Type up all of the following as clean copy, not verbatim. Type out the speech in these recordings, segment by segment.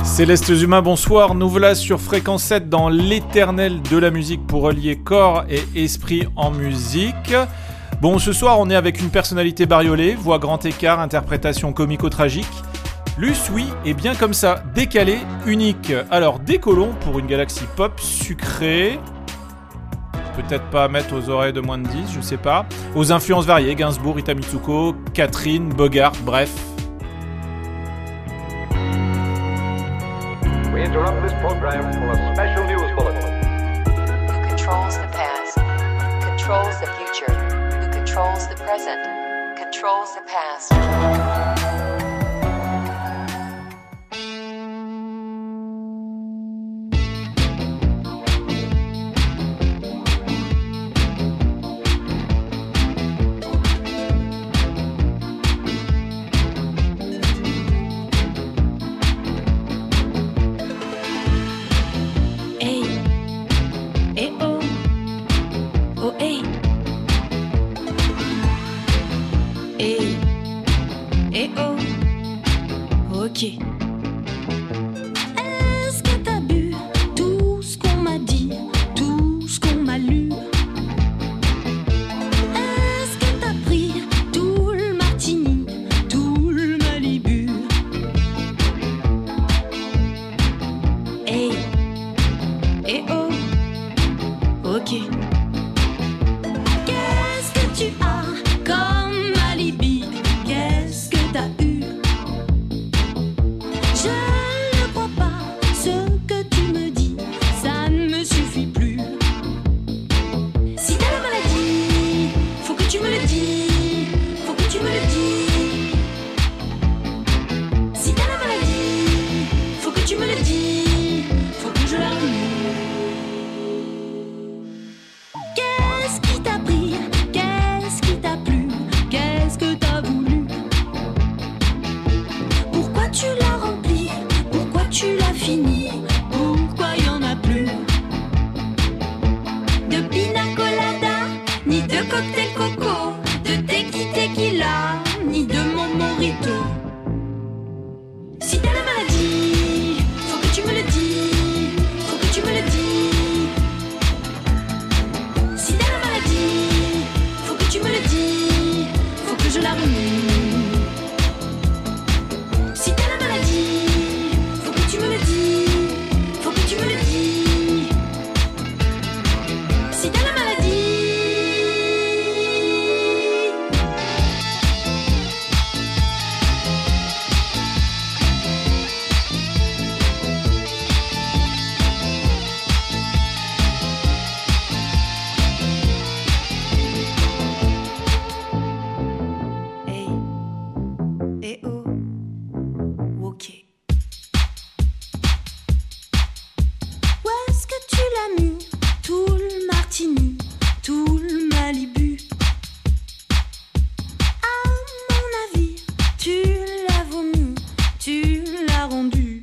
Célestes humains, bonsoir, nous voilà sur Fréquence 7 dans l'éternel de la musique pour relier corps et esprit en musique. Bon, ce soir on est avec une personnalité bariolée, voix grand écart, interprétation comico-tragique. Luce, oui, et bien comme ça, décalé, unique. Alors décollons pour une galaxie pop sucrée, peut-être pas à mettre aux oreilles de moins de 10, je sais pas, aux influences variées, Gainsbourg, Rita Mitsuko, Catherine, Bogart, bref. We interrupt this program for a special news bulletin. Who controls the past, controls the future. Who controls the present, controls the past. Est-ce que t'as bu tout ce qu'on m'a dit, tout ce qu'on m'a lu? Est-ce que t'as pris tout le martini, tout le Malibu? Hey, eh oh, ok. Qu'est-ce que tu as comme alibi? Qu'est-ce que t'as eu? Je ne crois pas ce que tu me dis, ça ne me suffit plus. Si t'as la maladie, faut que tu me le dis, faut que tu me le dis. Si t'as la maladie, faut que tu me le dis, faut que je la remue. Qu'est-ce qui t'a pris, qu'est-ce qui t'a plu, qu'est-ce que t'as voulu? Pourquoi tu l'as rempli? Pourquoi tu l'as fini? Pourquoi y en a plus? De pina colada, ni de cocktail coco, de tequila, ni de mon morito. Si t'as la maladie, faut que tu me le dis, faut que tu me le dis. Si t'as la maladie, faut que tu me le dis, faut que je la remue. Si t'as la maladie, faut que tu me le dis, faut que tu me le dis. Si t'as la maladie. Hey, eh oh, ok. Où est-ce que tu l'as mis? Tout le martini, tout le Malibu. À mon avis, tu l'as vomi, tu l'as rendu.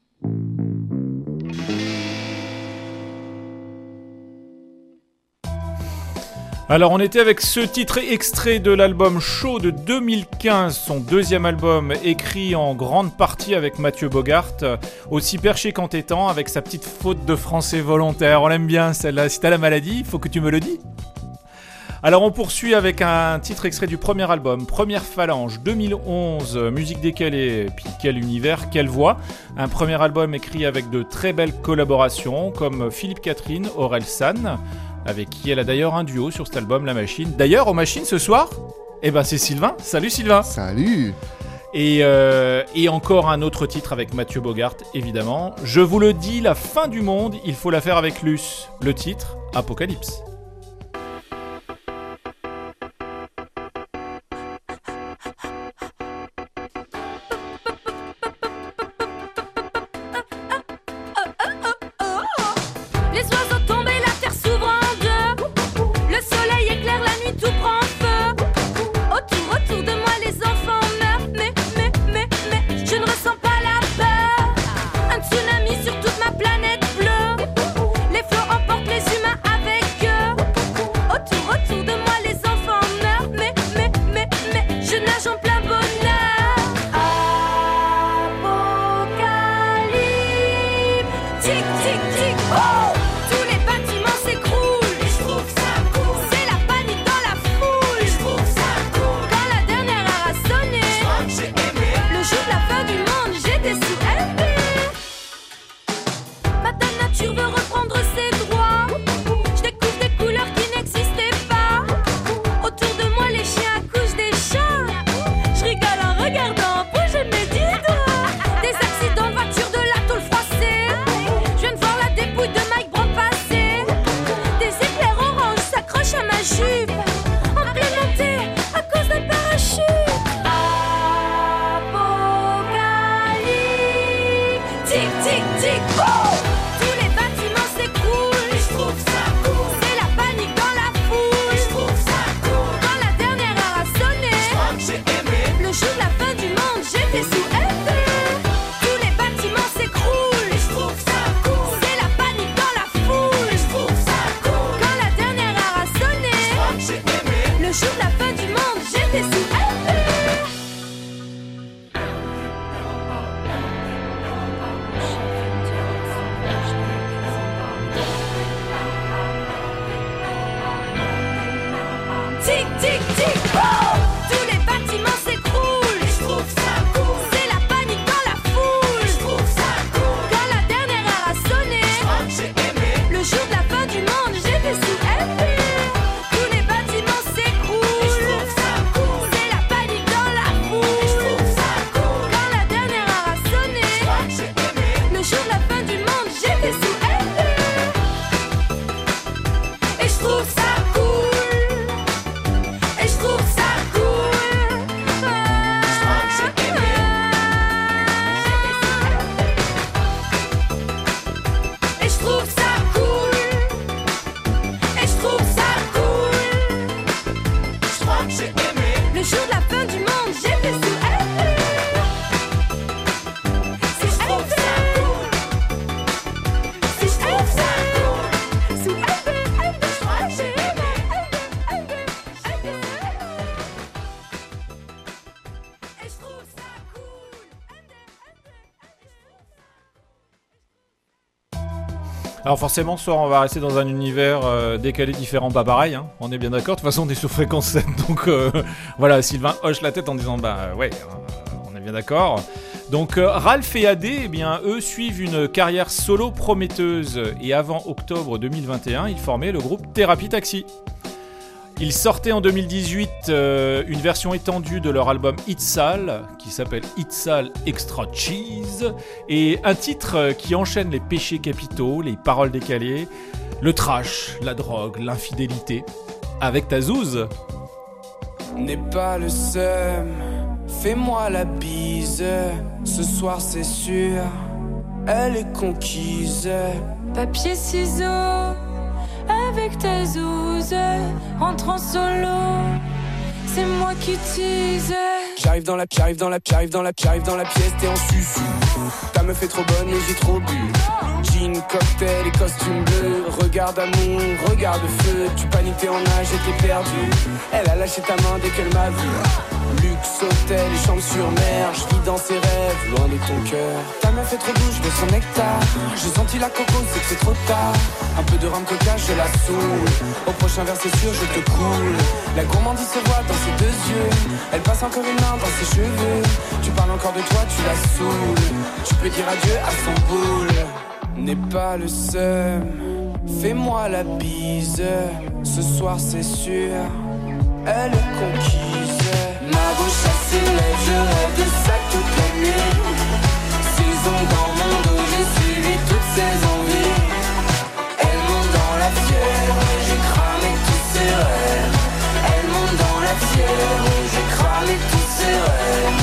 Alors on était avec ce titre extrait de l'album Show de 2015, son deuxième album écrit en grande partie avec Mathieu Bogart, aussi perché qu'entêtant avec sa petite faute de français volontaire. On l'aime bien celle-là, si t'as la maladie, faut que tu me le dis. Alors on poursuit avec un titre extrait du premier album, Première Phalange, 2011, musique décalée, puis quel univers, quelle voix. Un premier album écrit avec de très belles collaborations comme Philippe Catherine, Aurel San, avec qui elle a d'ailleurs un duo sur cet album, La Machine. D'ailleurs, aux machines ce soir, c'est Sylvain. Salut Sylvain. Salut. Et encore un autre titre avec Mathieu Bogart, évidemment. Je vous le dis, la fin du monde, il faut la faire avec Luce. Le titre, Apocalypse. Les oiseaux tombent et la terre s'ouvre en deux. Le soleil éclaire, la nuit tout prend feu. Autour de moi les enfants meurent. Mais je ne ressens pas la peur. Un tsunami sur toute ma planète bleue. Les flots emportent les humains avec eux. tic tic tic boum. Tous les bâtiments s'écroulent. Et je trouve ça cool. C'est la panique dans la foule. Et je trouve ça cool. Quand la dernière heure a sonné, je crois que j'ai aimé. Le jour de la fin du monde, j'étais sous FD. Tous les bâtiments s'écroulent. Et je trouve ça cool. C'est la panique dans la foule. Et je trouve ça cool. Quand la dernière heure a sonné, je crois que j'ai aimé. Le jour de la fin du monde, j'étais sous FD. Tic tic tic boum. Tous les bâtiments s'écroulent. Et je trouve ça cool. C'est la panique dans la foule. Et je trouve ça cool. Quand la dernière heure a sonné, je crois que j'ai aimé. Le jour de la fin du monde, j'étais sous FP. Tous les bâtiments s'écroulent. Et je trouve ça cool. C'est la panique dans la foule. Et je trouve ça cool. Quand la dernière heure a sonné, je crois que j'ai aimé. Le jour de la fin du monde, j'étais sous FP. Et je trouve ça cool. Et je trouve ça cool. Je crois que j'ai aimé. Et je trouve ça cool. Et je trouve ça cool. Je crois que j'ai aimé. Le jour de la fin du monde, j'étais sous FP. C'est je trouve ça cool. C'est je trouve ça cool. Sous FP, je crois que j'ai aimé. Et je trouve ça cool. Alors forcément, ce soir, on va rester dans un univers décalé, différent, pas pareil, hein. On est bien d'accord. De toute façon, on est sur Fréquence 7, donc voilà, Sylvain hoche la tête en disant bah ouais, on est bien d'accord. Donc Ralph et AD, eh bien, eux suivent une carrière solo prometteuse et avant octobre 2021, ils formaient le groupe Thérapie Taxi. Ils sortaient en 2018 une version étendue de leur album Itzal, qui s'appelle Itzal Extra Cheese, et un titre qui enchaîne les péchés capitaux, les paroles décalées, le trash, la drogue, l'infidélité, avec ta zouze. N'aie pas le seum, fais-moi la bise. Ce soir c'est sûr, elle est conquise. Papier, ciseaux, avec ta zouze, rentre en solo, c'est moi qui tease. J'arrive dans la pièce, t'es en susu. Ta meuf est trop bonne et j'ai trop bu. Jean, cocktail et costume bleu. Regarde amour, regarde feu. Tu paniques, t'es en nage et t'es perdu. Elle a lâché ta main dès qu'elle m'a vu. Luxe, hôtel et chambre sur mer. Je vis dans ses rêves, loin de ton cœur. Ta meuf est trop douce, je veux son nectar. J'ai senti la coco, c'est que c'est trop tard. Un peu de rhum coca, je la saoule. Au prochain verre c'est sûr, je te coule. La gourmandise se voit dans ses deux yeux. Elle passe encore une main dans ses cheveux. Tu parles encore de toi, tu la saoules. Tu peux dire adieu à son boule. N'aie pas le seum, fais-moi la bise. Ce soir c'est sûr, elle est conquise. Ma bouche à ses lèvres, je rêve de ça toute la nuit. Saison dans mon dos, j'ai suivi toutes ses envies. Elle monte dans la fièvre, j'ai cramé tous ses rêves. Elle monte dans la fièvre, j'ai cramé tous ses rêves.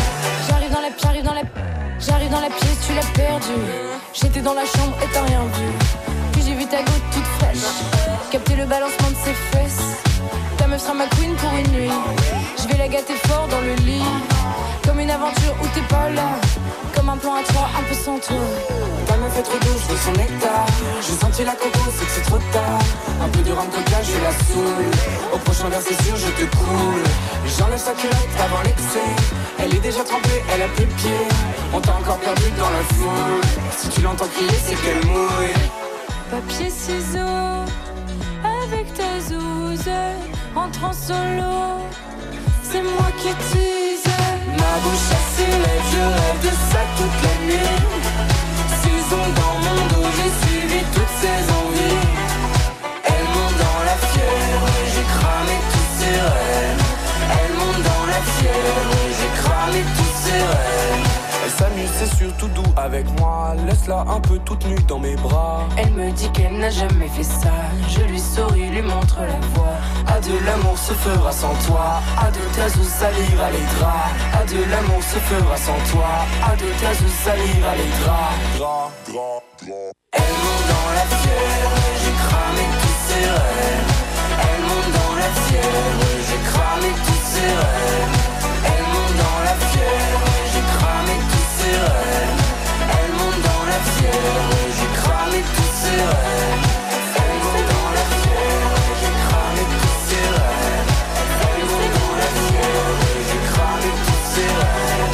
J'arrive dans la pièce, tu l'as perdu. J'étais dans la chambre et t'as rien vu. Puis j'ai vu ta goutte toute fraîche, capter le balancement de ses fesses. Ta meuf sera ma queen pour une nuit. Je vais la gâter fort dans le lit. Comme une aventure où t'es pas là. Comme un plan à trois, un peu sans toi. Ta meuf est trop douce, je veux son nectar. J'ai senti la coco, c'est que c'est trop tard. Un peu de rhum coca, je la saoule. Au prochain verre c'est sûr, je te coule. J'enlève sa culotte avant l'excès. Elle est déjà trempée, elle a plus de pied. On t'a encore perdu dans la foule. Si tu l'entends crier, c'est qu'elle mouille. Papier, ciseaux, avec ta zouze, rentre en solo, c'est moi qui tease. Ma bouche à ses lèvres, je rêve de ça toute la nuit. Saison dans mon dos, j'ai suivi toutes ses envies. Elle monte dans la fièvre, j'ai cramé tous ses rêves. Elle monte dans la fièvre, j'ai cramé tous ses rêves. Elle s'amuse, c'est surtout doux avec moi. Le laisse là un peu toute nue dans mes bras. Elle me dit qu'elle n'a jamais fait ça. Je lui souris, lui montre la voie. À de l'amour se fera sans toi. À de tes où salira les draps. À de l'amour se fera sans toi. À de tes où salira les draps. Elle monte dans la fièvre, j'ai cramé tous ses rêves. Elle monte dans la fièvre, j'ai cramé tous ses rêves. Elle monte dans la fièvre, j'ai cramé tous ses rêves. Elle monte dans la fièvre, j'ai cramé tous ses rêves. Elle monte dans la fièvre, j'ai cramé tous ses rêves. Elle monte dans la fièvre, j'ai cramé tous ses rêves.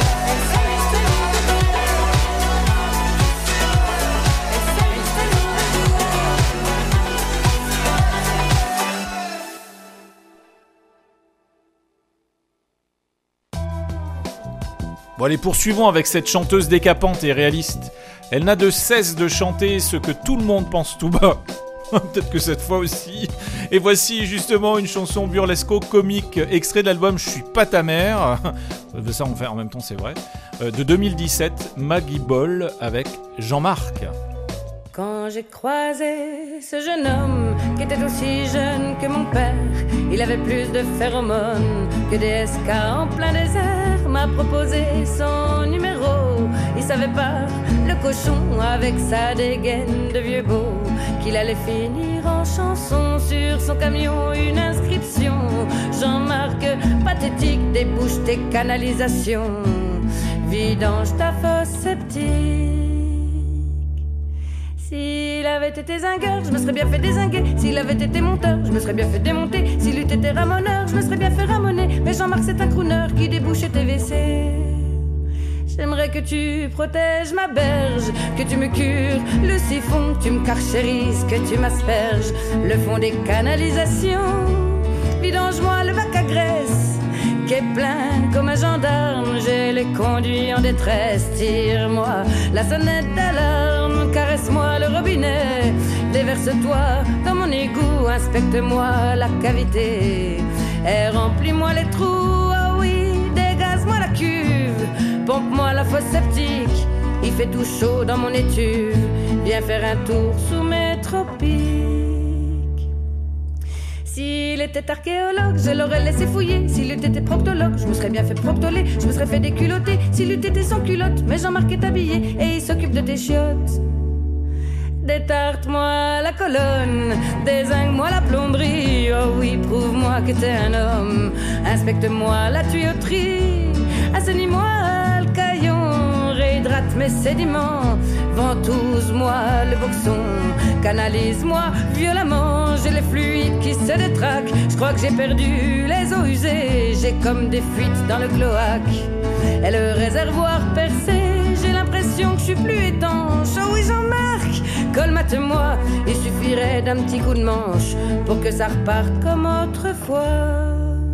Bon allez, poursuivons avec cette chanteuse décapante et réaliste. Elle n'a de cesse de chanter ce que tout le monde pense tout bas. Peut-être que cette fois aussi. Et voici justement une chanson burlesco-comique, extrait de l'album Je suis pas ta mère. Ça en même temps c'est vrai. De 2017, Maggie Ball avec Jean-Marc. Quand j'ai croisé ce jeune homme qui était aussi jeune que mon père, il avait plus de phéromones que des SK en plein désert. M'a proposé son numéro, il savait pas, le cochon avec sa dégaine de vieux beau, qu'il allait finir en chanson sur son camion, une inscription. Jean-Marc, pathétique, débouche tes canalisations, vidange ta fosse septique. S'il avait été zingueur, je me serais bien fait dézinguer. S'il avait été monteur, je me serais bien fait démonter. S'il eût été ramoneur, je me serais bien fait ramoner. Mais Jean-Marc c'est un crooner qui débouche tes WC. J'aimerais que tu protèges ma berge, que tu me cures le siphon, que tu me carchérises, que tu m'asperges le fond des canalisations. Vidange-moi le bac à graisse qui est plein comme un gendarme, j'ai les conduits en détresse. Tire-moi la sonnette d'alarme, caresse-moi le robinet, déverse-toi dans mon égout, inspecte-moi la cavité et remplis-moi les trous. Ah oui, dégaze-moi la cuve, pompe-moi la fosse septique, il fait tout chaud dans mon étuve, viens faire un tour sous mes tropiques. S'il était archéologue, je l'aurais laissé fouiller. S'il eût été proctologue, je me serais bien fait proctoler. Je me serais fait déculotter s'il eût été sans culotte. Mais Jean-Marc est habillé et il s'occupe de tes chiottes. Détarte-moi la colonne, dézingue-moi la plomberie. Oh oui, prouve-moi que t'es un homme. Inspecte-moi la tuyauterie. Assainis-moi le caillon, réhydrate mes sédiments. Ventouse-moi le boxon, canalise-moi violemment. J'ai les fluides qui se détraquent, je crois que j'ai perdu les eaux usées. J'ai comme des fuites dans le cloaque et le réservoir percé. J'ai l'impression que je suis plus étanche. Oh oui Jean-Marc, colmate-moi, il suffirait d'un petit coup de manche pour que ça reparte comme autrefois.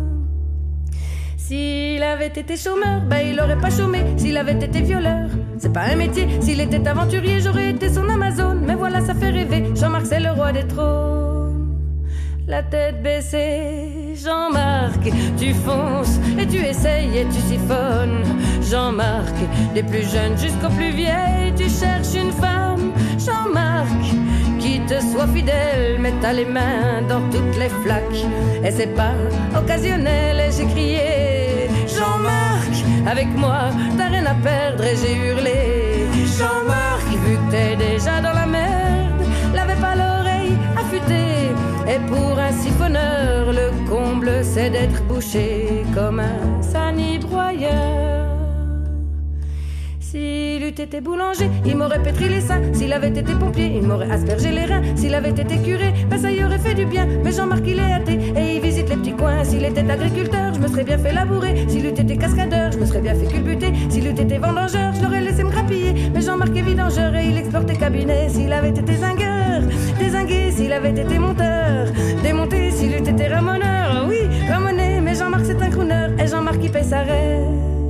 S'il avait été chômeur, ben il aurait pas chômé. S'il avait été violeur, c'est pas un métier. S'il était aventurier, j'aurais été son Amazon. Mais voilà, ça fait rêver, Jean-Marc c'est le roi des trônes. La tête baissée, Jean-Marc, tu fonces et tu essayes et tu siphonnes. Jean-Marc, des plus jeunes jusqu'aux plus vieilles, tu cherches une femme. Jean-Marc, qui te soit fidèle, mais t'as les mains dans toutes les flaques. Et c'est pas occasionnel, et j'ai crié Jean-Marc, avec moi, t'as rien à perdre, et j'ai hurlé Jean-Marc, vu que t'es déjà dans la merde, l'avais pas l'oreille affûtée. Et pour un siphonneur, le comble c'est d'être bouché comme un sanibroyeur. S'il eût été boulanger, il m'aurait pétri les seins. S'il avait été pompier, il m'aurait aspergé les reins. S'il avait été curé, ben ça y aurait fait du bien. Mais Jean-Marc il est athée et il visite les petits coins. S'il était agriculteur, je me serais bien fait labourer. S'il eût été cascadeur, je me serais bien fait culbuter. S'il eût été vendangeur, je l'aurais laissé me grappiller. Mais Jean-Marc est vidangeur et il exportait cabinet. S'il avait été zingueur, dézingué. S'il avait été monteur, démonté. S'il eût été ramoneur, oui, ramoné. Mais Jean-Marc c'est un crooner et Jean-Marc il paye sa rêve.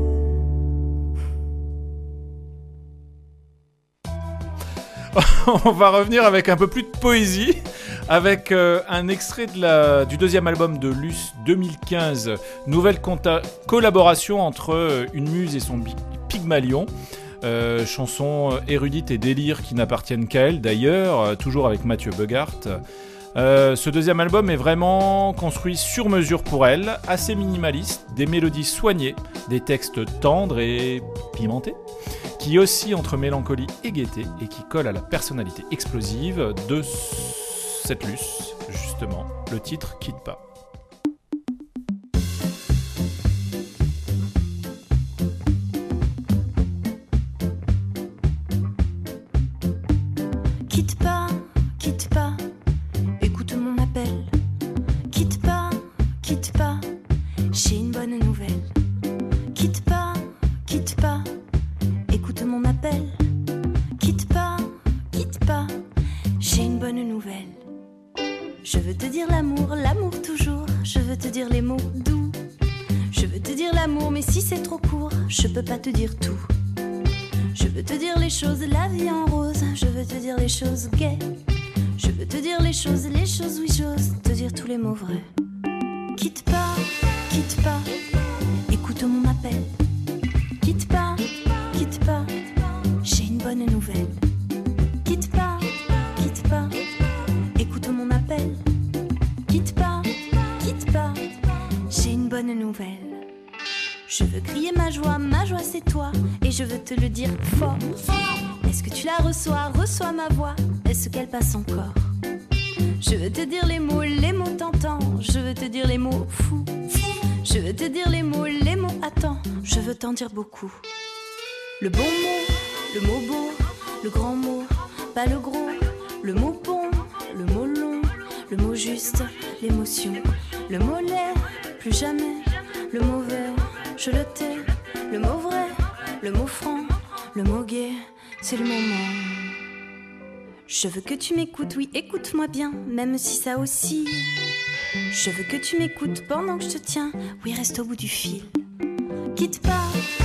On va revenir avec un peu plus de poésie, avec un extrait du deuxième album de Luce 2015, nouvelle collaboration entre une muse et son Pygmalion. Chanson érudite et délire qui n'appartiennent qu'à elle d'ailleurs, toujours avec Mathieu Bogart. Ce deuxième album est vraiment construit sur mesure pour elle, assez minimaliste, des mélodies soignées, des textes tendres et pimentés, qui oscillent entre mélancolie et gaieté et qui collent à la personnalité explosive de cette Luce, justement, le titre « Quitte pas ». Quitte pas, écoute mon appel. Quitte pas, j'ai une bonne nouvelle. Quitte pas, écoute mon appel. Quitte pas, j'ai une bonne nouvelle. Je veux te dire l'amour toujours. Je veux te dire les mots doux. Je veux te dire l'amour, mais si c'est trop court, je peux pas te dire tout. Je veux te dire les choses, la vie en rose. Je veux te dire les choses gaies. Je veux te dire les choses, oui j'ose te dire tous les mots vrais. Quitte pas, écoute mon appel. Quitte pas, j'ai une bonne nouvelle. Quitte pas, écoute mon appel. Quitte pas, j'ai une bonne nouvelle. Je veux crier ma joie c'est toi. Et je veux te le dire fort. Est-ce que tu la reçois ma voix. Est-ce qu'elle passe encore? Je veux te dire les mots t'entends. Je veux te dire les mots fous. Je veux te dire les mots attends. Je veux t'en dire beaucoup. Le bon mot, le mot beau, le grand mot, pas le gros. Le mot bon, le mot long, le mot juste, l'émotion. Le mot laid, plus jamais. Le mauvais, je le tais. Le mot vrai, le mot franc, le mot gai, c'est le moment. Je veux que tu m'écoutes, oui, écoute-moi bien, même si ça oscille. Je veux que tu m'écoutes pendant que je te tiens, oui, reste au bout du fil. Quitte pas,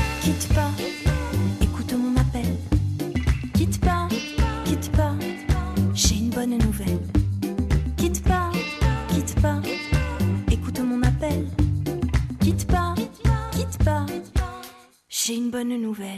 écoute mon appel. Quitte pas, j'ai une bonne nouvelle. Quitte pas, écoute mon appel. Quitte pas, j'ai une bonne nouvelle.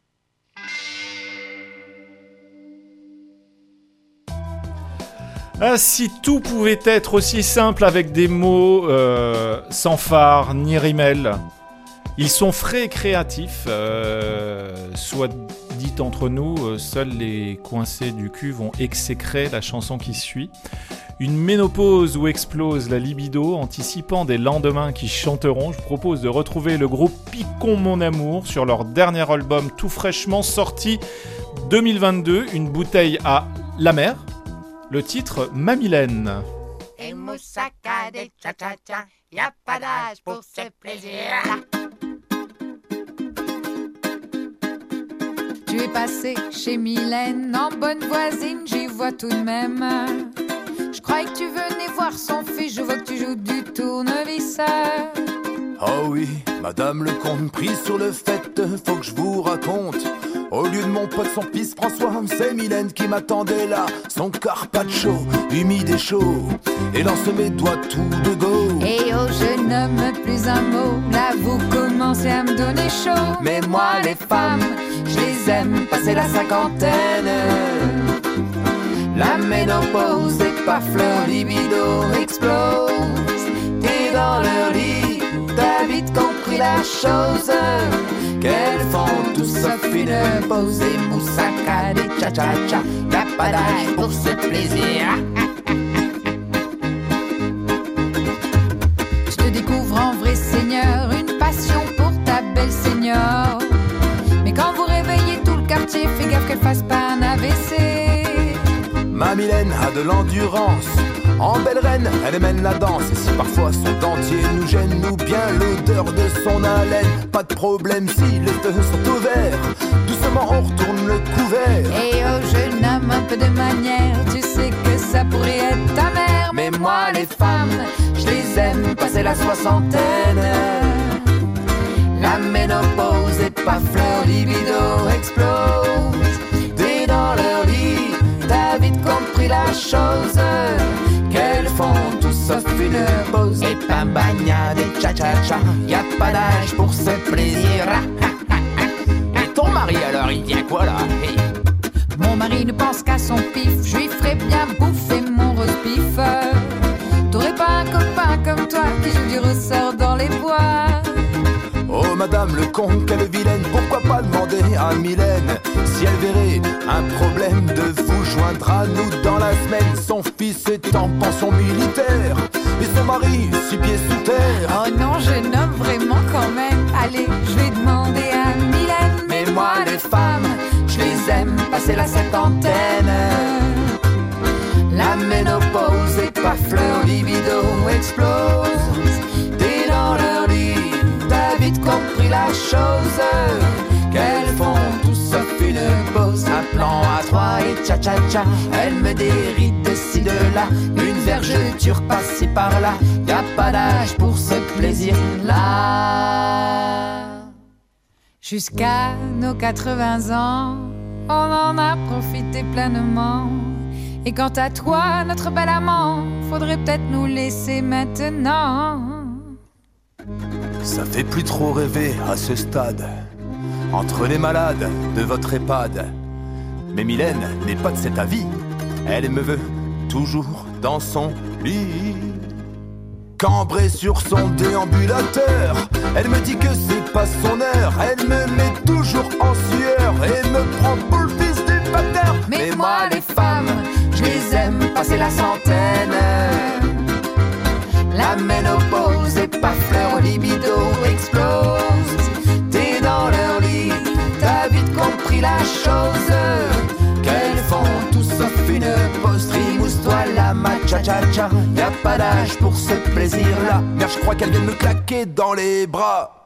Ah, si tout pouvait être aussi simple avec des mots sans phare ni rimel. Ils sont frais et créatifs. Soit dit entre nous, seuls les coincés du cul vont exécrer la chanson qui suit. Une ménopause où explose la libido, anticipant des lendemains qui chanteront. Je propose de retrouver le groupe Picon Mon Amour sur leur dernier album tout fraîchement sorti 2022, Une bouteille à la mer. Le titre Mamilène. Et moussaka des cha-cha-cha, y'a pas d'âge pour ce plaisir. Tu es passé chez Mylène, en bonne voisine, j'y vois tout de même. Je croyais que tu venais voir son fils, je vois que tu joues du tournevis. Oh oui, madame le comte, pris sur le fait, faut que je vous raconte. Au lieu de mon pote, son fils François, c'est Mylène qui m'attendait là. Son carpaccio, humide et chaud, et lance mes doigts tout de go. Et oh jeune homme, plus un mot, là vous commencez à me donner chaud. Mais moi les femmes, je les aime passer la cinquantaine. La ménopause et paf, leur libido explose. T'es dans leur lit, t'as vite compris la chose. Qu'elles font tout sauf une pause. Et moussaka des cha-cha-cha, y'a pas d'âge pour ce plaisir. Je te découvre en vrai seigneur, une passion pour ta belle seigneur. Mais quand vous réveillez tout le quartier, fais gaffe qu'elle fasse pas un AVC. Ma Mylène a de l'endurance, en belle reine, elle mène la danse. Et si parfois son dentier nous gêne, ou bien l'odeur de son haleine, pas de problème si les feux sont ouverts. Doucement on retourne le couvert. Et oh jeune homme, un peu de manière, tu sais que ça pourrait être ta mère. Mais moi les femmes, je les aime passer la soixantaine. La ménopause et paf, leur libido explose. Dès dans leur lit, t'as vite compris la chose. Qu'elles font tout sauf une pause. Et pambagna des cha-cha-cha, y'a pas d'âge pour ce plaisir. Et ton mari mari, alors il dit à quoi là? Hey. Mon mari ne pense qu'à son pif, je lui ferai bien bouffer mon roast beef. T'aurais pas un copain comme toi qui joue du ressort dans les bois? Oh madame le con, quelle vilaine, pourquoi pas demander à Mylène si elle verrait un problème de vous joindre à nous dans la semaine. Son fils est en pension militaire et son mari 6 pieds sous terre. Oh non, jeune homme, vraiment quand même. Allez, je vais demander à Mylène. Mais moi les femmes, je les aime passer la cinquantaine. La ménopause et paf, leur libido explose. Dès dans leur lit, t'as vite compris la chose, qu'elles font tout sauf une pause. Un plan à 3 et tcha-tcha-tcha, elles me dérident de ci de là. Une vergeture passée par là, y'a pas d'âge pour ce plaisir-là. Jusqu'à nos 80 ans, on en a profité pleinement. Et quant à toi, notre bel amant, faudrait peut-être nous laisser maintenant. Ça fait plus trop rêver à ce stade, entre les malades de votre EHPAD. Mais Mylène n'est pas de cet avis, elle me veut toujours dans son lit. Cambrée sur son déambulateur, elle me dit que c'est pas son heure. Elle me met toujours en sueur et me prend pour le fils du pater. Mais moi les femmes, je les aime passer la centaine. La ménopause et paf, leur libido explose. T'es dans leur lit, t'as vite compris la chose, qu'elles font tout sauf une pause. Trimousse-toi la ma-cha-cha-cha, y'a pas d'âge pour ce plaisir-là. Merde, je crois qu'elle vient de me claquer dans les bras.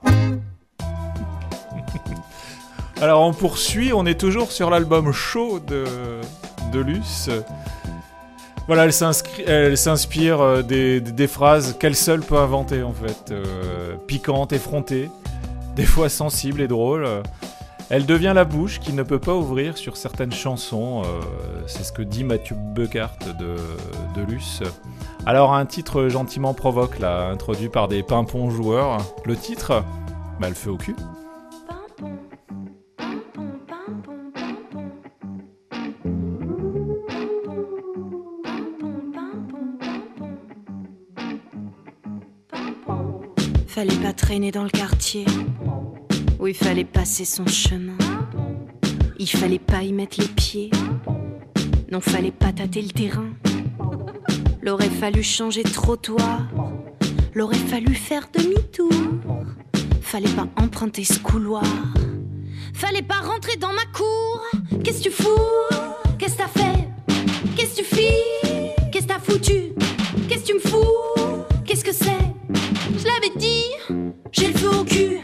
Alors on poursuit, on est toujours sur l'album Chaud de Luce. Voilà, elle s'inspire des phrases qu'elle seule peut inventer en fait, piquantes, effrontées, des fois sensibles et drôles. Elle devient la bouche qu'il ne peut pas ouvrir sur certaines chansons, c'est ce que dit Mathieu Bogart de Luce. Alors un titre gentiment provoque là, introduit par des pimpons joueurs. Le titre, bah elle fait au cul. Fallait pas traîner dans le quartier, où il fallait passer son chemin. Il fallait pas y mettre les pieds, non fallait pas tâter le terrain. L'aurait fallu changer de trottoir, l'aurait fallu faire demi-tour. Fallait pas emprunter ce couloir, fallait pas rentrer dans ma cour. Qu'est-ce que tu fous? Qu'est-ce que t'as fait? Qu'est-ce que tu fais? Qu'est-ce que t'as foutu? Qu'est-ce que tu me fous? Qu'est-ce que c'est? Je l'avais dit, j'ai le feu au cul.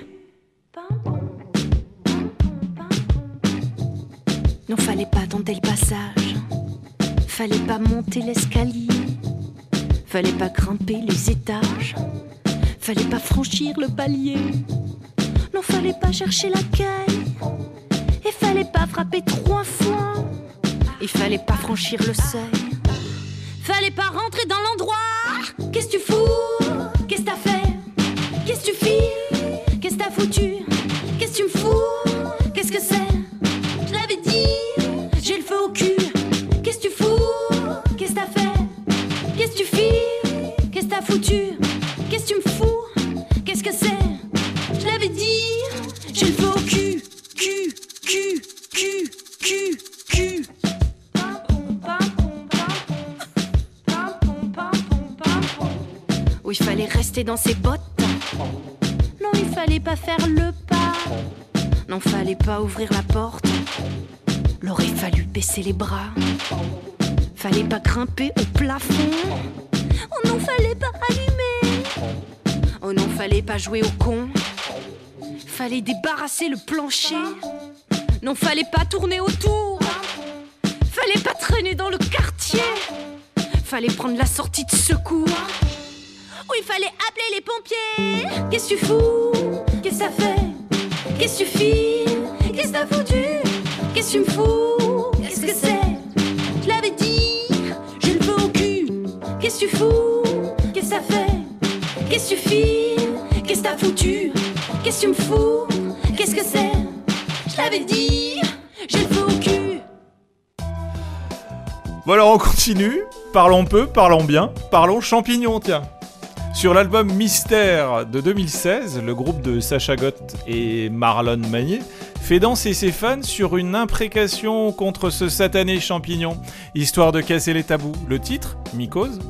Non, fallait pas tenter le passage, fallait pas monter l'escalier, fallait pas grimper les étages, fallait pas franchir le palier. Non, fallait pas chercher l'accueil, et fallait pas frapper 3 fois, il fallait pas franchir le seuil, fallait pas rentrer dans l'endroit. Qu'est-ce que tu fous? Qu'est-ce que t'as fait? Qu'est-ce que tu fais? Qu'est-ce que t'as foutu? Qu'est-ce que tu me fous? Qu'est-ce que c'est? Je l'avais dit, j'ai le feu au cul. Qu'est-ce que tu fous? Qu'est-ce que t'as fait? Qu'est-ce que tu fais? Qu'est-ce que t'as foutu? Qu'est-ce que tu me fous? Qu'est-ce que c'est? Je l'avais dit, j'ai le feu au cul. Cul, cul, cul, cul, cul. Où il fallait rester dans ses bottes. Non, il fallait pas faire le pas. Non, fallait pas ouvrir la porte. L'aurait fallu baisser les bras. Fallait pas grimper au plafond. Oh non, fallait pas allumer. Oh non, fallait pas jouer au con. Fallait débarrasser le plancher. Non, fallait pas tourner autour. Fallait pas traîner dans le quartier. Fallait prendre la sortie de secours. Oh, il fallait appeler les pompiers. Qu'est-ce que tu fous? Qu'est-ce que t'as fait? Qu'est-ce que tu fais? Qu'est-ce que t'as foutu? Qu'est-ce que tu me fous? Qu'est-ce que c'est? Je l'avais dit, j'ai le feu au cul. Qu'est-ce que tu fous? Qu'est-ce que t'as fait? Qu'est-ce que tu fais? Qu'est-ce que t'as foutu? Qu'est-ce que tu me fous? Qu'est-ce que c'est? Je l'avais dit. Bon alors on continue, parlons peu, parlons bien, parlons champignons tiens. Sur l'album Mystère de 2016, le groupe de Sacha Gott et Marlon Magnier fait danser ses fans sur une imprécation contre ce satané champignon, histoire de casser les tabous. Le titre, Mycose.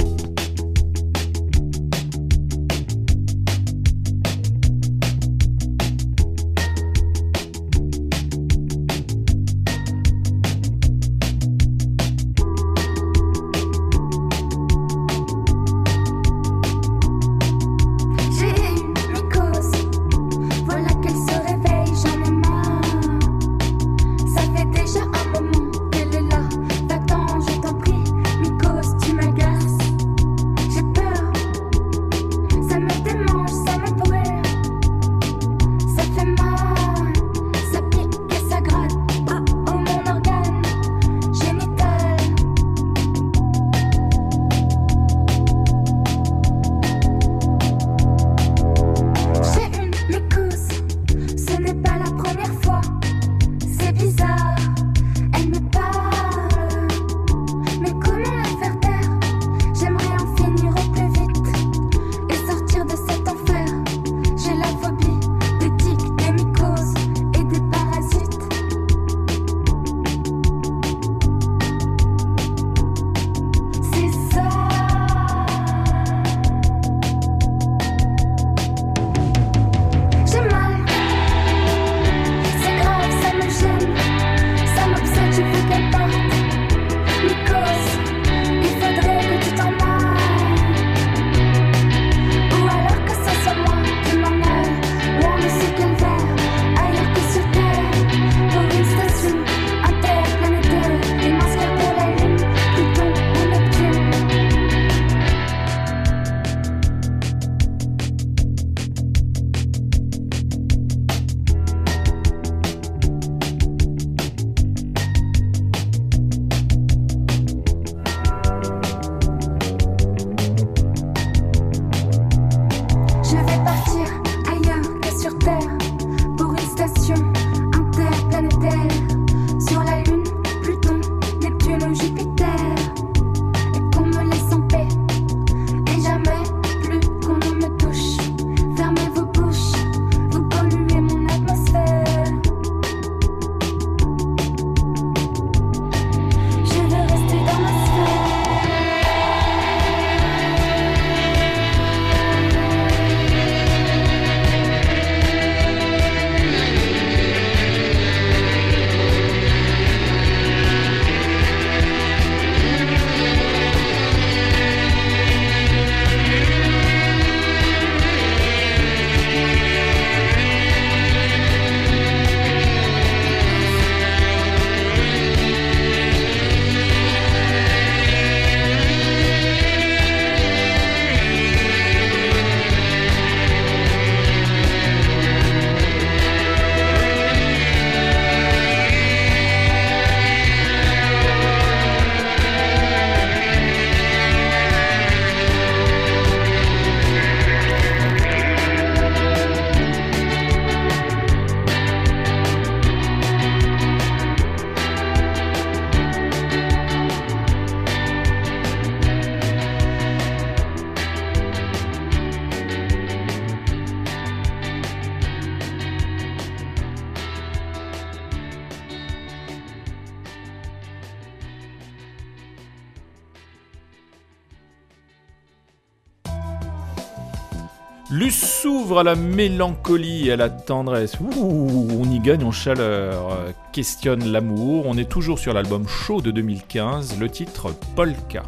Luce s'ouvre à la mélancolie et à la tendresse. Ouh, on y gagne en chaleur. Questionne l'amour. On est toujours sur l'album Chaud de 2015. Le titre Polka.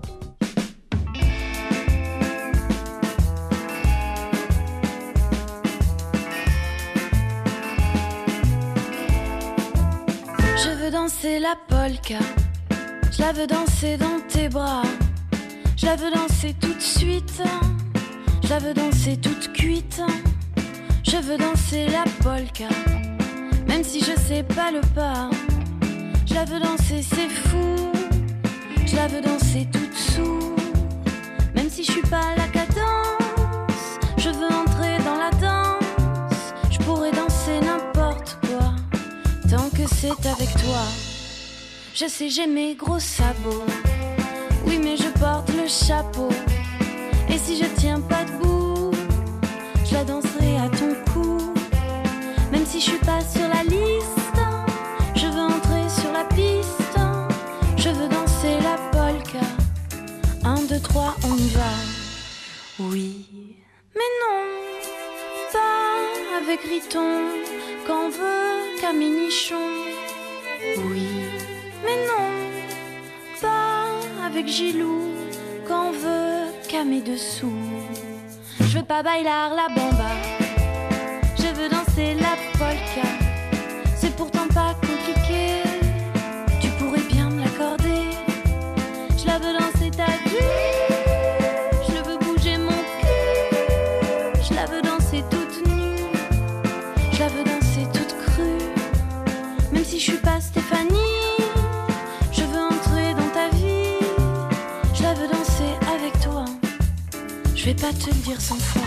Je veux danser la polka. Je la veux danser dans tes bras. Je la veux danser tout de suite. Je la veux danser toute cuite. Je veux danser la polka, même si je sais pas le pas. Je la veux danser, c'est fou. Je la veux danser toute sous, même si je suis pas à la cadence. Je veux entrer dans la danse. Je pourrais danser n'importe quoi, tant que c'est avec toi. Je sais, j'ai mes gros sabots. Oui, mais je porte le chapeau. Et si je tiens pas debout, je la danserai à ton cou. Même si je suis pas sur la liste, je veux entrer sur la piste. Je veux danser la polka. 1, 2, 3, on y va. Oui, mais non, pas avec Riton, qu'en veut Caminichon. Oui, mais non, pas avec Gilou, qu'en veut Camé dessous. Je veux pas bailar la bamba, je veux danser la polka. C'est pourtant pas compliqué, tu pourrais bien me l'accorder. Je la veux danser ta vue, je le veux bouger mon cul. Je la veux danser toute nue, je la veux danser toute crue. Même si je suis pas Stéphanie, je veux entrer dans ta vie. Je la veux danser avec toi, je vais pas te le dire 100 fois.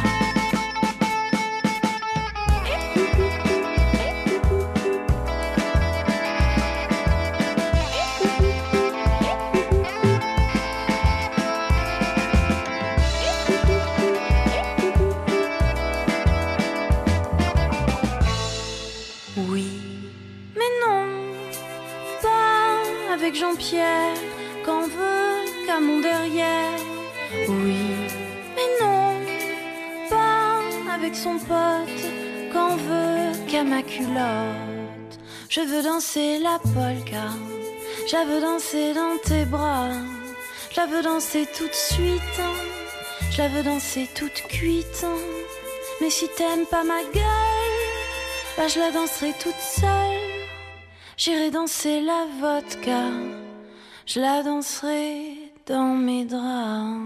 Oui, mais non, pas avec Jean-Pierre, qu'en veut qu'à mon derrière. Oui, mais non, pas avec son pote, qu'en veut qu'à ma culotte. Je veux danser la polka, je la veux danser dans tes bras. Je la veux danser tout de suite, je la veux danser toute cuite. Mais si t'aimes pas ma gueule, bah je la danserai toute seule. J'irai danser la vodka, je la danserai dans mes draps.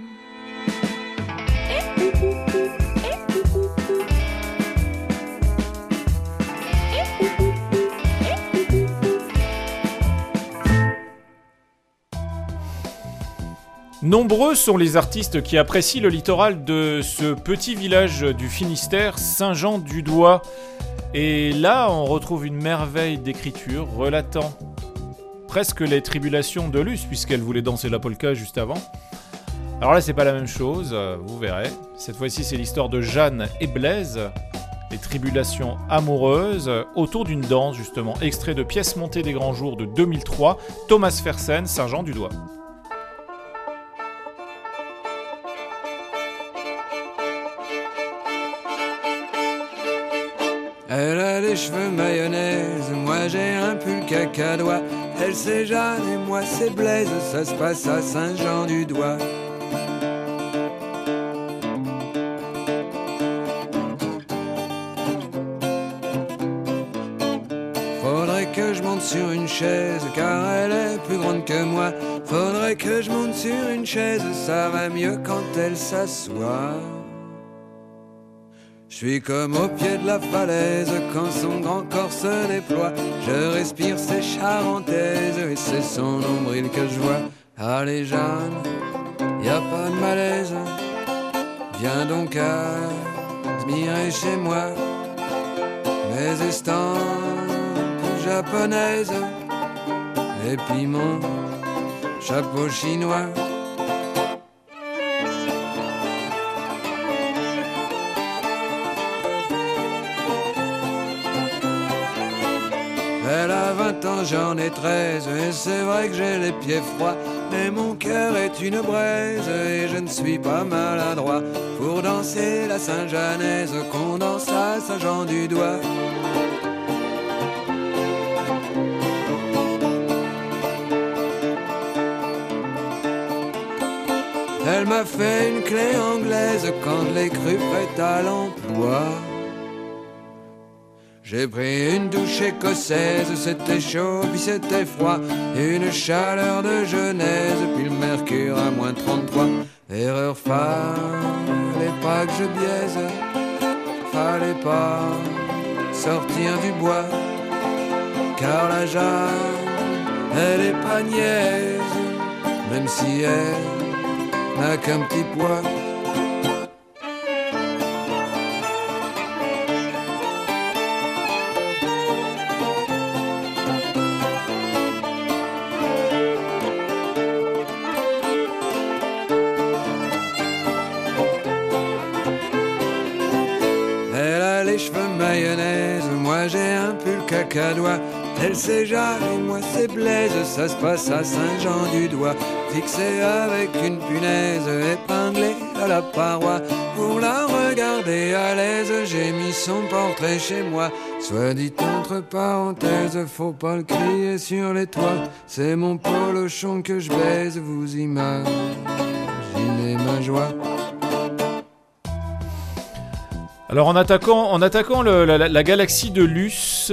Nombreux sont les artistes qui apprécient le littoral de ce petit village du Finistère, Saint-Jean-du-Doigt. Et là, on retrouve une merveille d'écriture relatant presque les tribulations de Luce, puisqu'elle voulait danser la polka juste avant. Alors là, c'est pas la même chose, vous verrez. Cette fois-ci, c'est l'histoire de Jeanne et Blaise, les tribulations amoureuses, autour d'une danse, justement. Extrait de Pièce montée des grands jours de 2003, Thomas Fersen, Saint-Jean-du-Doigt. Elle a les cheveux mayonnaise, moi j'ai un pull cacadois. Elle c'est Jeanne et moi c'est Blaise, ça se passe à Saint-Jean-du-Doigt. Faudrait que je monte sur une chaise, car elle est plus grande que moi. Faudrait que je monte sur une chaise, ça va mieux quand elle s'assoit. Je suis comme au pied de la falaise quand son grand corps se déploie. Je respire ses charentaises et c'est son nombril que je vois. Allez Jeanne, y a pas de malaise, viens donc admirer chez moi mes estampes japonaises et puis mon chapeau chinois. Elle a 20 ans, j'en ai 13, et c'est vrai que j'ai les pieds froids, mais mon cœur est une braise, et je ne suis pas maladroit, pour danser la Saint-Jeannaise, qu'on danse à Saint-Jean-du-Doigt. Elle m'a fait une clé anglaise quand je l'ai cru prête à l'emploi. J'ai pris une douche écossaise, c'était chaud puis c'était froid. Une chaleur de Genèse, puis le mercure à moins 33. Erreur, fallait pas que je biaise, fallait pas sortir du bois. Car la Jeanne, elle est pas niaise, même si elle n'a qu'un petit poids. pue le cacadois. Elle c'est Jacques et moi c'est Blaise, ça se passe à Saint-Jean-du-Doigt. Fixé avec une punaise épinglée à la paroi. Pour la regarder à l'aise, j'ai mis son portrait chez moi. Soit dit entre parenthèses, faut pas le crier sur les toits. C'est mon polochon que je baise, vous imaginez ma joie. Alors en attaquant la galaxie de Luce,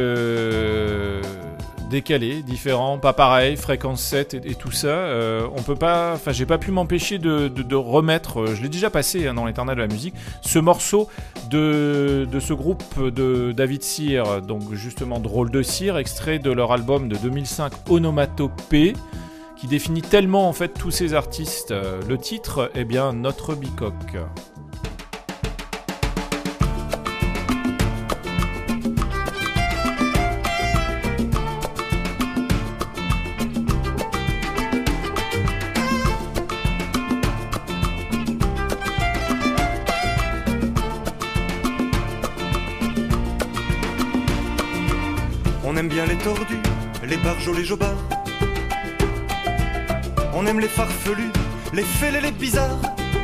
décalé, différent, pas pareil, fréquence 7 et tout ça, on peut pas, enfin j'ai pas pu m'empêcher de remettre, je l'ai déjà passé dans l'éternel de la musique, ce morceau de ce groupe de David Cyr, donc justement Drôle de Cire, extrait de leur album de 2005 Onomatopée, qui définit tellement en fait tous ces artistes. Le titre est bien Notre Bicoque. On aime bien les tordus, les barjots, les jobards. On aime les farfelus, les fêlés, les bizarres.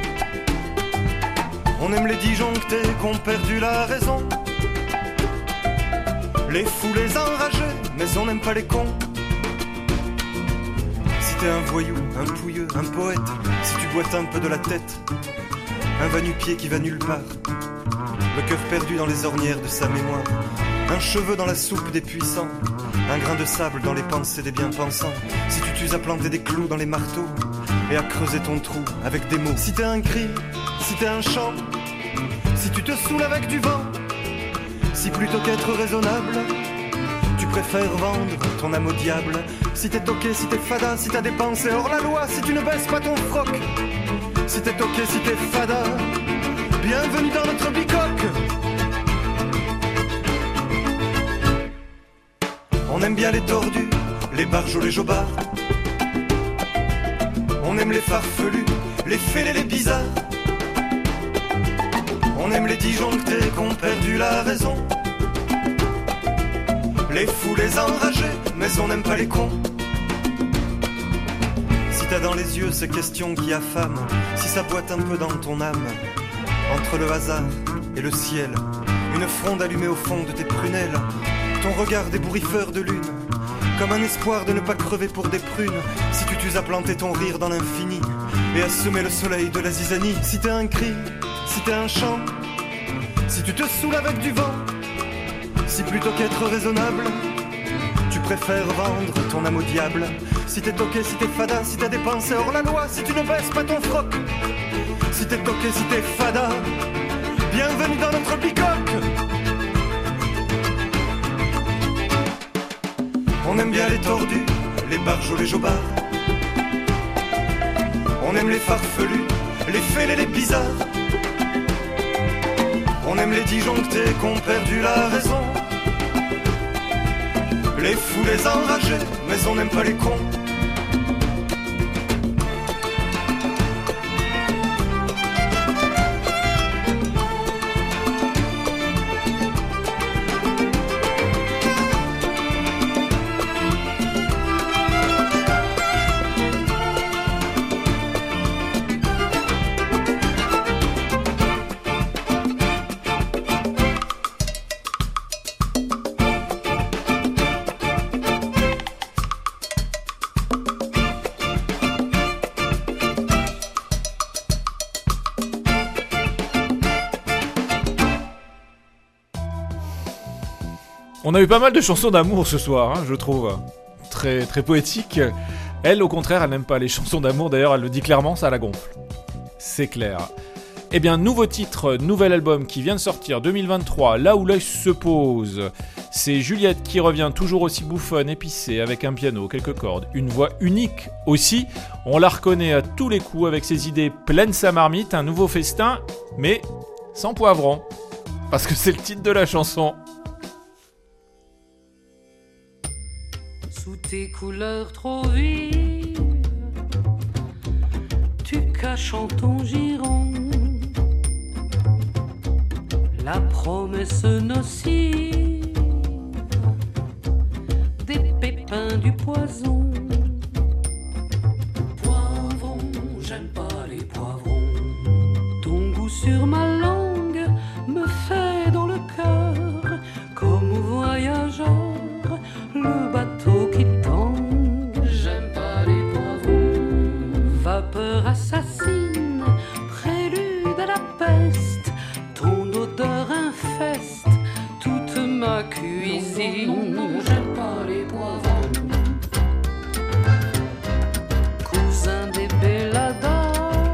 On aime les disjonctés qui ont perdu la raison. Les fous, les enragés, mais on n'aime pas les cons. Si t'es un voyou, un pouilleux, un poète, si tu boites un peu de la tête, un va-nu-pied qui va nulle part, le cœur perdu dans les ornières de sa mémoire, un cheveu dans la soupe des puissants, un grain de sable dans les pensées des bien-pensants. Si tu t'uses à planter des clous dans les marteaux et à creuser ton trou avec des mots. Si t'es un cri, si t'es un chant, si tu te saoules avec du vent, si plutôt qu'être raisonnable, tu préfères vendre ton âme au diable. Si t'es toqué, si t'es fada, si t'as des pensées hors la loi, si tu ne baisses pas ton froc, si t'es toqué, si t'es fada, bienvenue dans notre bicoque. On aime bien les tordus, les barjots, les jobards. On aime les farfelus, les fêlés, les bizarres. On aime les disjonctés qui ont perdu la raison. Les fous, les enragés, mais on n'aime pas les cons. Si t'as dans les yeux ces questions qui affament, si ça boite un peu dans ton âme, entre le hasard et le ciel, une fronde allumée au fond de tes prunelles, ton regard d'ébouriffeur de lune, comme un espoir de ne pas crever pour des prunes. Si tu t'uses à planter ton rire dans l'infini et à semer le soleil de la zizanie. Si t'es un cri, si t'es un chant, si tu te saoules avec du vent, si plutôt qu'être raisonnable, tu préfères vendre ton âme au diable. Si t'es toqué, si t'es fada, si t'as des pensées hors la loi, si tu ne baisses pas ton froc, si t'es toqué, si t'es fada, bienvenue dans notre bicoque. On aime bien les tordus, les barjots, les jobards. On aime les farfelus, les fêlés, les bizarres. On aime les disjonctés qui ont perdu la raison. Les fous, les enragés, mais on n'aime pas les cons. On a eu pas mal de chansons d'amour ce soir, hein, je trouve. Très, très poétique. Elle, au contraire, elle n'aime pas les chansons d'amour. D'ailleurs, elle le dit clairement, ça la gonfle. C'est clair. Eh bien, nouveau titre, nouvel album qui vient de sortir, 2023, Là où l'œil se pose. C'est Juliette qui revient toujours aussi bouffonne, épicée, avec un piano, quelques cordes, une voix unique aussi. On la reconnaît à tous les coups avec ses idées pleines sa marmite, un nouveau festin, mais sans poivron. Parce que c'est le titre de la chanson. Sous tes couleurs trop vives, tu caches en ton giron la promesse nocive peint du poison. Poivron, j'aime pas les poivrons. Ton goût sur ma langue me fait dans le cœur, comme voyageur, le bateau qui tangue. J'aime pas les poivrons. Vapeur assassine, prélude à la peste, ton odeur infeste toute ma cuisine. Non, j'aime pas les poivrons. Cousin des belladores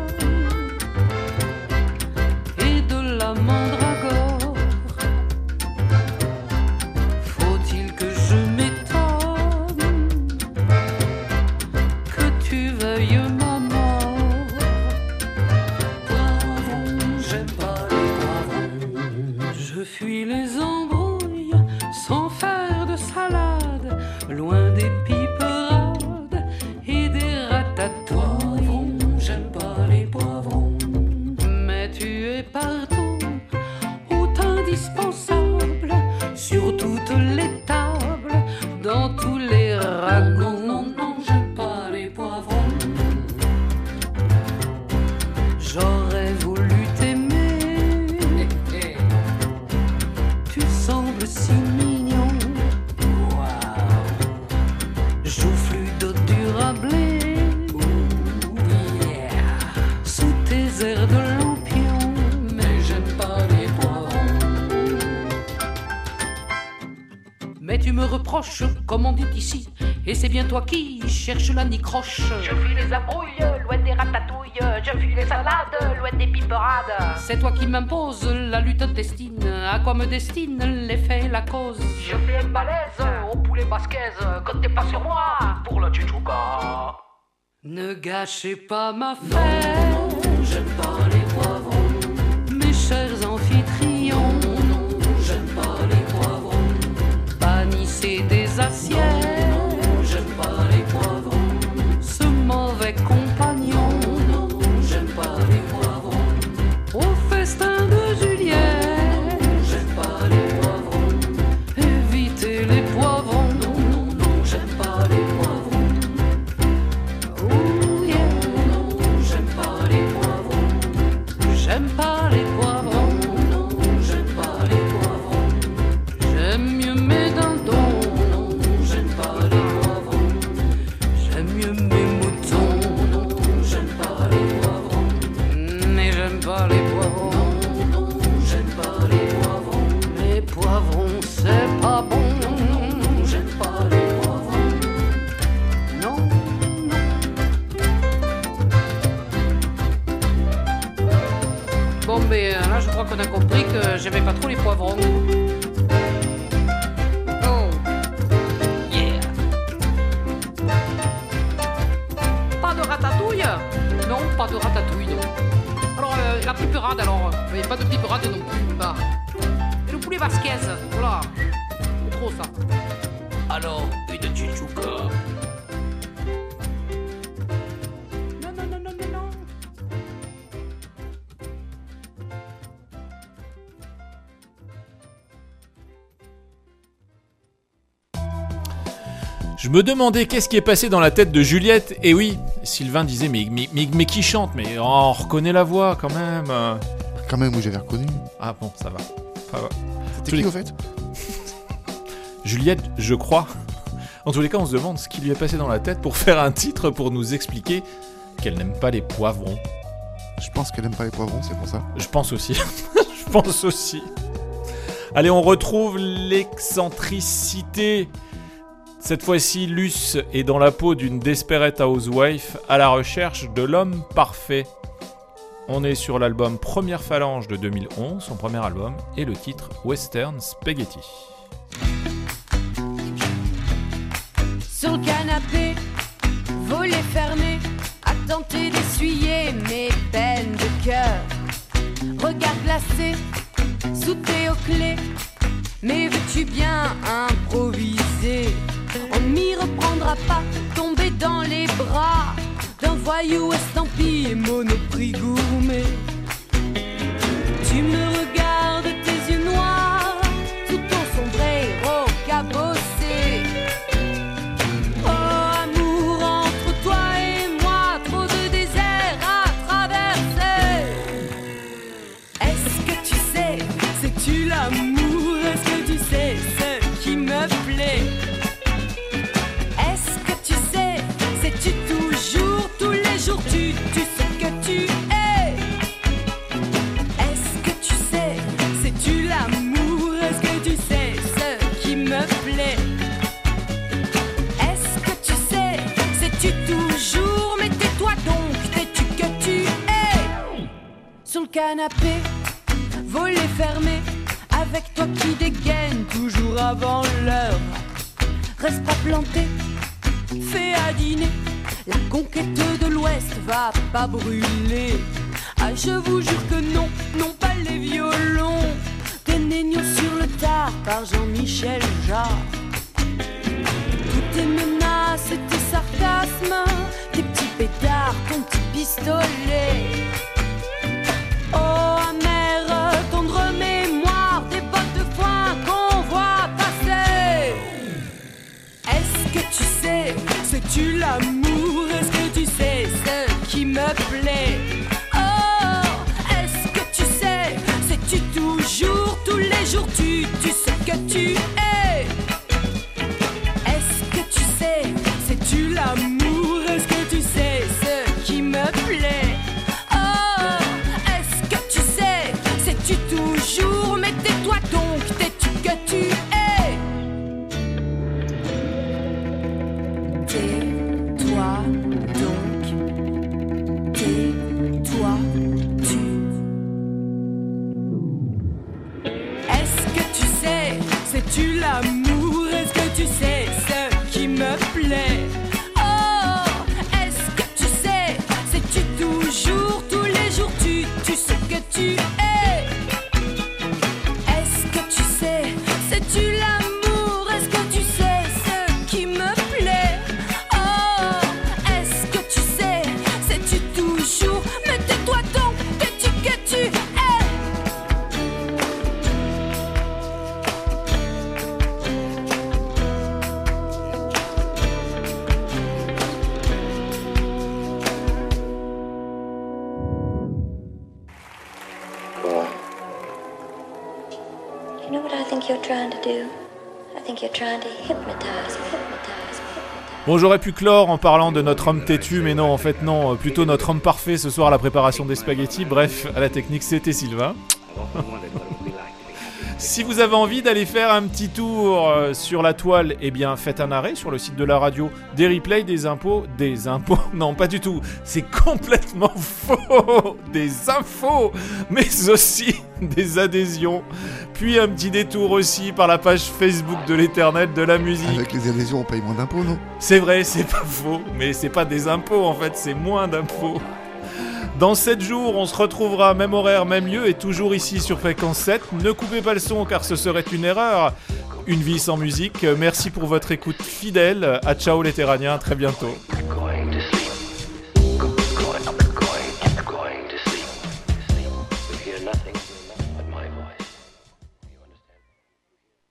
et de la mandragore, faut-il que je m'étonne que tu veuilles ma mort? Poivrons, j'aime pas les poivrons. Je fuis les embrouilles sans faire de salade, loin des piperades et des ratatouilles. J'aime pas les poivrons, mais tu es partout, tout indispensable, sur toutes les tables, dans tous les ragoûts. Non, non, j'aime pas les poivrons. J'aurais voulu t'aimer, tu sembles si mignon. Joufflu d'eau durablée, sous tes airs de lampion, mais j'aime pas les poivrons. Mais tu me reproches, comme on dit ici, et c'est bien toi qui cherches la nicroche. Je fuis les abrouilles, loin des ratatouilles, je fuis les salades, loin des piperades. C'est toi qui m'imposes la lutte intestine, à quoi me destinent l'effet et la cause. Je fais un malaise au poulet basquaise, quand t'es pas sur moi, pour la tchouchouka. Ne gâchez pas ma fête, j'aime pas les poivrons. Mes chers amphitryons, non, j'aime pas les poivrons. Bannissez des assiettes, j'aime pas les poivrons. Ce mauvais compagnon, non, j'aime pas les poivrons. Au festin de Juliette, j'aime pas les poivrons. Évitez les poivrons, non, non, non, j'aime pas les poivrons. Oh yeah, non, non, j'aime pas les poivrons. J'aime pas les poivrons, non, j'aime pas les poivrons. J'aime mieux mes dindons, non, j'aime pas les poivrons. J'aime mieux mes moutons, non, j'aime pas les poivrons. Mais j'aime pas les poivrons, non, j'aime pas les poivrons. Les poivrons c'est pas bon, non, j'aime pas les poivrons. Non, non. Bon ben là je crois qu'on a compris que j'aimais pas trop les poivrons. Oh, yeah. Pas de ratatouille? Non, pas de ratatouille, non. Alors, la piperade, alors. Mais pas de piperade non plus. Ah. Et le poulet basquez, voilà. C'est trop ça. Alors, une tchouchouka. Non, non, non, non, non, non. Je me demandais qu'est-ce qui est passé dans la tête de Juliette. Et oui, Sylvain disait mais qui chante? Mais on reconnaît la voix quand même. Quand même, oui, j'avais reconnu. Ah bon, ça va. C'était qui au fait? Juliette, je crois. En tous les cas, on se demande ce qui lui est passé dans la tête pour faire un titre pour nous expliquer qu'elle n'aime pas les poivrons. Je pense qu'elle n'aime pas les poivrons, c'est pour ça. Je pense aussi. Je pense aussi. Allez, on retrouve l'excentricité. Cette fois-ci, Luce est dans la peau d'une desperate housewife à la recherche de l'homme parfait. On est sur l'album Première Phalange de 2011, son premier album, et le titre Western Spaghetti. Sur le canapé, volet fermé, à tenter d'essuyer mes peines de cœur. Regard glacé, sous tes aux clés, mais veux-tu bien improviser? On ne m'y reprendra pas, tomber dans les bras d'un voyou estampillé Monoprix gourmet. Tu me regardes, tes yeux noirs, sous ton sombrero cabossé. canapé, volet fermé, avec toi qui dégaine toujours avant l'heure. Reste pas planté, fais à dîner, la conquête de l'Ouest va pas brûler. Ah, je vous jure que non, non pas les violons, des nénios sur le tard par Jean-Michel Jarre. Toutes tes menaces et tes sarcasmes, tes petits pétards, ton petit pistolet. Oh, amère, tendre mémoire, des bottes de foin qu'on voit passer. Est-ce que tu sais, sais-tu l'amour? Est-ce que tu sais ce qui me plaît? Oh, est-ce que tu sais, sais-tu toujours, tous les jours, tu sais que tu es? Est-ce que tu sais, sais-tu l'amour? Est-ce que tu sais ce qui me plaît? Oh, est-ce que tu sais, sais-tu toujours, mais tais-toi donc, tais-tu que tu es? Tais-toi donc, tais-toi tu. Est-ce que tu sais, sais-tu l'amour? Est-ce que tu sais ce qui me plaît? Oh, est-ce que tu sais, sais-tu toujours, tous les jours, tu sais que tu es? Est-ce que tu sais, sais-tu l'amour? Est-ce que tu sais ce qui me plaît? Oh, est-ce que tu sais, sais-tu toujours, mais tais-toi donc, tais-tu que tu es? You know what I think you're trying to do? I think you're trying to hypnotize. Bon, j'aurais pu clore en parlant de notre homme têtu, mais non, en fait non, plutôt notre homme parfait ce soir à la préparation des spaghettis. Bref, à la technique, c'était Sylvain. Si vous avez envie d'aller faire un petit tour sur la toile, eh bien faites un arrêt sur le site de la radio, des replays, des impôts, non pas du tout, c'est complètement faux, des infos, mais aussi des adhésions, puis un petit détour aussi par la page Facebook de l'Éternel de la musique. Avec les adhésions, on paye moins d'impôts, non? C'est vrai, c'est pas faux, mais c'est pas des impôts en fait, c'est moins d'impôts. Dans 7 jours, on se retrouvera même horaire, même lieu et toujours ici sur Fréquence 7. Ne coupez pas le son car ce serait une erreur. Une vie sans musique. Merci pour votre écoute fidèle. À ciao les Terraniens, à très bientôt.